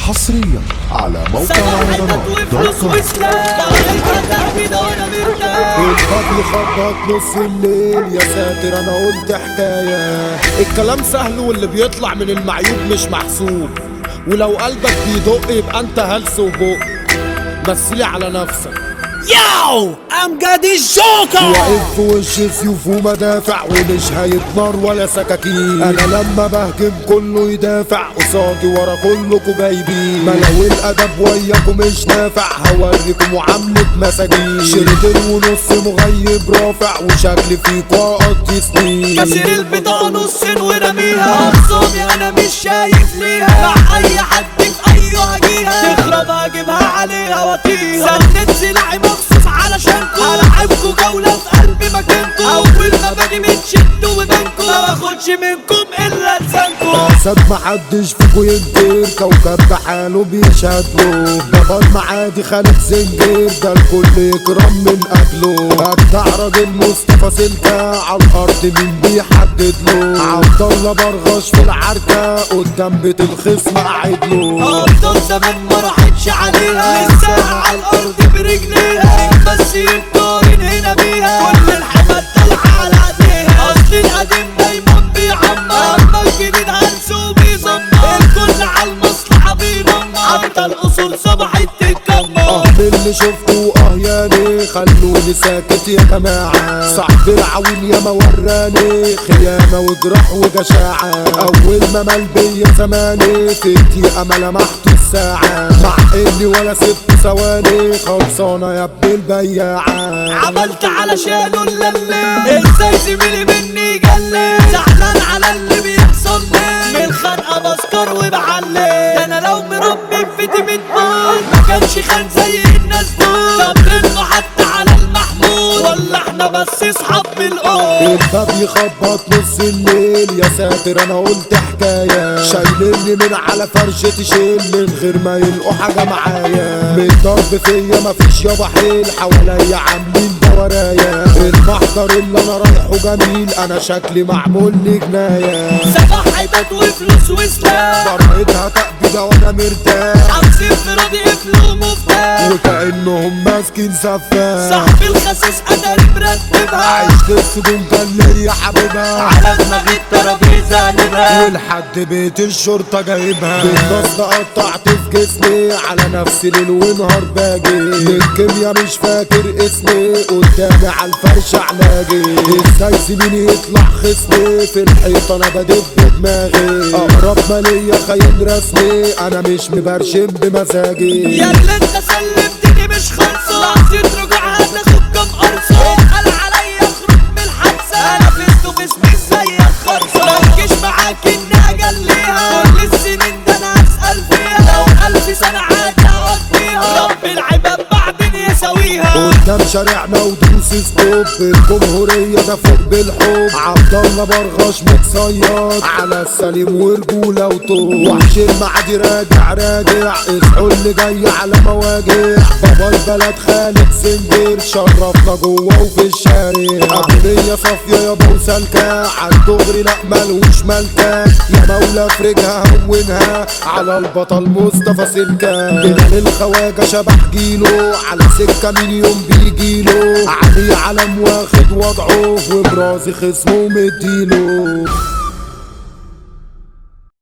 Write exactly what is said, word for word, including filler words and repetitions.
حصريا على موقع مهرجانات دوت كوم. الفضل خبط نص الليل يا ساتر انا قلت حكاية. الكلام سهل واللي بيطلع من المعيوب مش محسوب، ولو قلبك بيدق يبقى انت هلس وبق. مثلي على نفسك. ياو امجد الجوكر واقف في وش سيوف ومدافع ومش هيتمر ولا سكاكين. انا لما بهجم كله يدافع قصادي ورا كلكوا جايبين. ما لو الادب وياكم مش نافع هوريكم معاملة مساجين. شريطين ونص مغيب رافع وشكلي فيكوا اقضي سنين. كسر البطاقة نصين ورميها اخصامي انا مش شايف ليها. مع اي حد في ايه هجيها تخرب هجيبها عليها واطيها. سدت سلاحي مخصوص علشانكو هلعبكوا جولة في قلب مكانكو. اول ما باجي بتشدوا ودانكو ما باخدش منكم الا لسانكو. صد محدش فيكو ينكر كوكب بحاله بيشهد له. بابا المعادي خالد زنجير ده الكل يكرم من اجله. اجدع راجل مصطفى سلكة على الارض مين بيحدد له. عبد الله برغش في العركة قدام بيت الخصم قاعد له. افضل زمان ما راحتش عليها لسه على الارض برجليها. بس يقارن هنا بيها كل الحمد طالعة على ايديها. اصل القديم دايما بيعمر اما الجديد هلسه وبيزمر. الكل على المصلحة بينمر حتى الاصول صبحت تتكمر. اه اللي شفته اه ياني خلوني ساكت يا جماعة. صاحب العويل ياما وراني خيانة وجرح وجشاعة. اول ما مال بيا زماني في دقيقة ما لمحته الساعة. مع اني ولا ست ثواني خلصانة يا ابن البياعة. عملت علشانه اللي ازاي زميلي مني جلي. زعلان على اللي بيحصل لي من الخنقة بسكر وبعلي. ده انا لو مربي في تيمة مال ما كانش خان زي الناس دول. طب انه حتى على المحمول ولا احنا بس اصحاب بالقول. الباب يخبط نص الليل يا ساتر انا قلت حكاية. شايلني من على فرشة شيل من غير ما يلقوا حاجة معايا. من ضرب فيا مفيش يابا حيل حواليا عاملين دوارايا. المحضر اللي انا رايحه جميل انا شكلي معمول لي جناية. سبع حيطات وفلوس وسلاح فرقتها تقبيضة وانا مرتاح. عكسين في راضي قفل ومفتاح وكأنهم ماسكين سفاح. صاحب الخسيس قدري مرتبها. عشت السجون كان ليا حبيبها. على دماغي الترابيزة قلبها. ولحد بيت الشرطة جايبها. بالنص قطعت في جسمي على نفسي ليل ونهار باجي. من كيميا مش فاكر اسمي قدامي على الفرش علاجي. ازاي زميلي يطلع خصمي في الحيطة انا بدب دماغي. اقرب ما ليا خيال رسمي انا مش مبرشم بمزاجي. يا اللي انت سلمتني مش خالصة لحظة رجوع هتاخد كام قرصة. قال عليا اخرج من الحبسة انا فزت وجسمي زي الخرصة. متجيش معاك اني اجليها كل السنين ده انا اسأل فيها. لو الف سنة عادي اقضيها رب العباد بعدين يساويها. قدام شارعنا ودروس ستوب الجمهورية ده فوق بالحب. عبد الله برغش متصيد على السليم ورجولة وطوب. وحش المعادي راجع راجع اصحوا اللي جاي على مواجع. بابا البلد خالد زنجير شرفنا جوه وفي الشارع. عقلية صافية يابا وسالكة عالدغري لا ملوش ملكة. يا مولى افرجها هونها على البطل مصطفى سلكة. بلال الخواجة شبح جيله على سكة من يوم بيجيله. علي علم واخد وضعه وبرازي خصمه مديله.